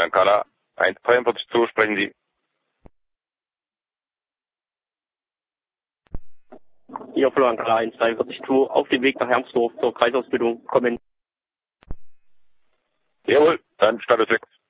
Ankara 142, sprechen Sie. Hier Floh Ankara 142, auf dem Weg nach Hermsdorf zur Kreisausbildung kommen. Jawohl, dann Status 6.